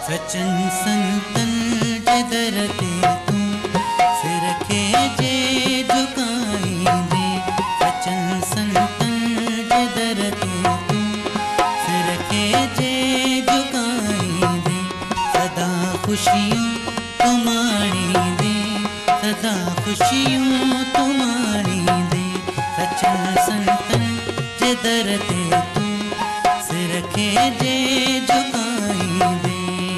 सचन संतन जे दर ते तूं सिर खे जे झुकाईंदे। सचन संतन जे दर ते तूं सिर खे जे झुकाईंदे। सदा खुशियूं तूं माणींदे, सदा खुशियूं तूं माणींदे। सचन संतन जे दर ते तूं सिर खे जे झुकाईंदे।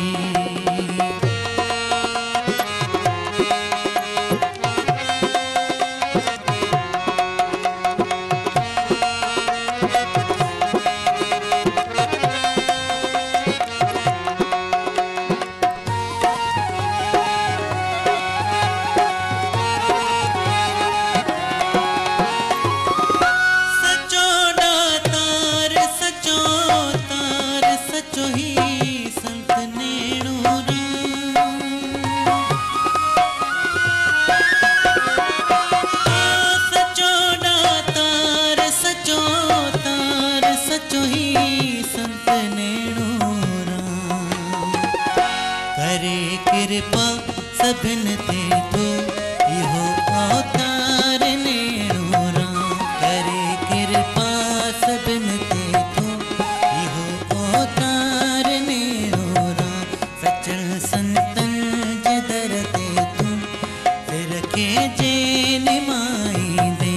कृपा सभिन ते तो इहो अवतार नेणो राम। करे कृपा सभिन ते तो इहो अवतार नेणो राम। सचन संतन जे दर ते तूं सिर खे जे निमाईंदे।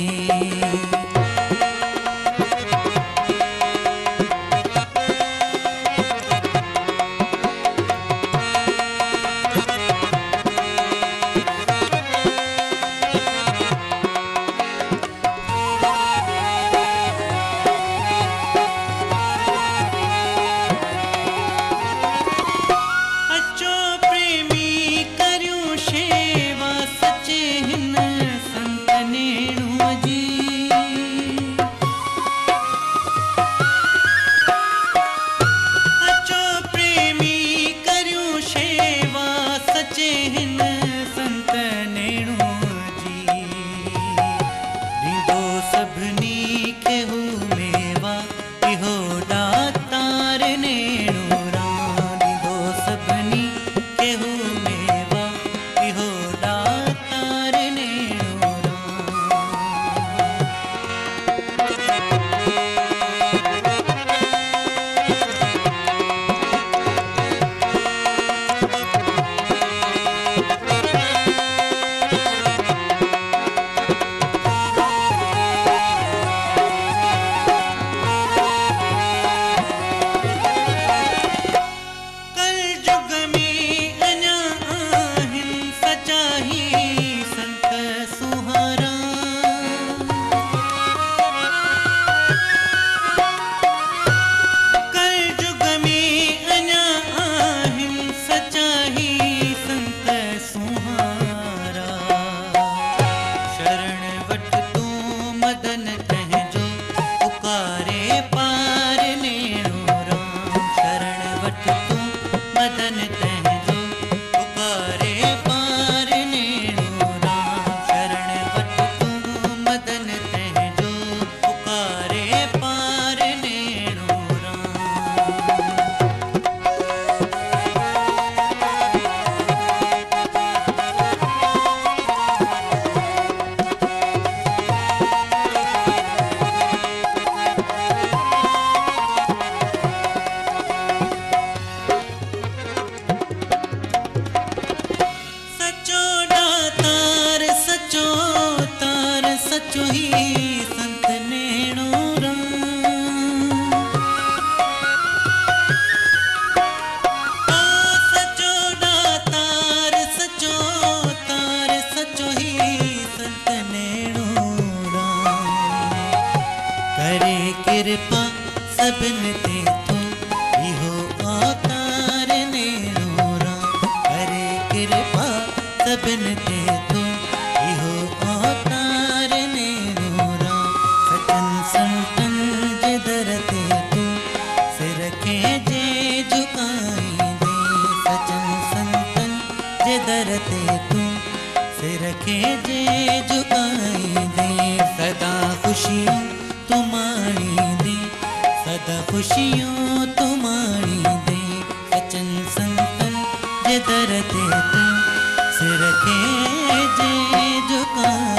सचो ही संत नेणो राम। सचो दातार सचो तार सचो ही संत नेणो राम। करे कृपा सभिन ते तूं इहो अवतार नेणो राम। करे कृपा सभिन ते तूं इहो अवतार नेणो राम। सचन संतन जे दर ते तूं सिर खे जे झुकाईंदे। सचन संतन जे दर ते तूं सिर खे जे झुकाईंदे। सदा खुशियूं तूं माणींदे, सदा खुशियूं तूं माणींदे। सचन जे दर ते तू सिर खे जे झुका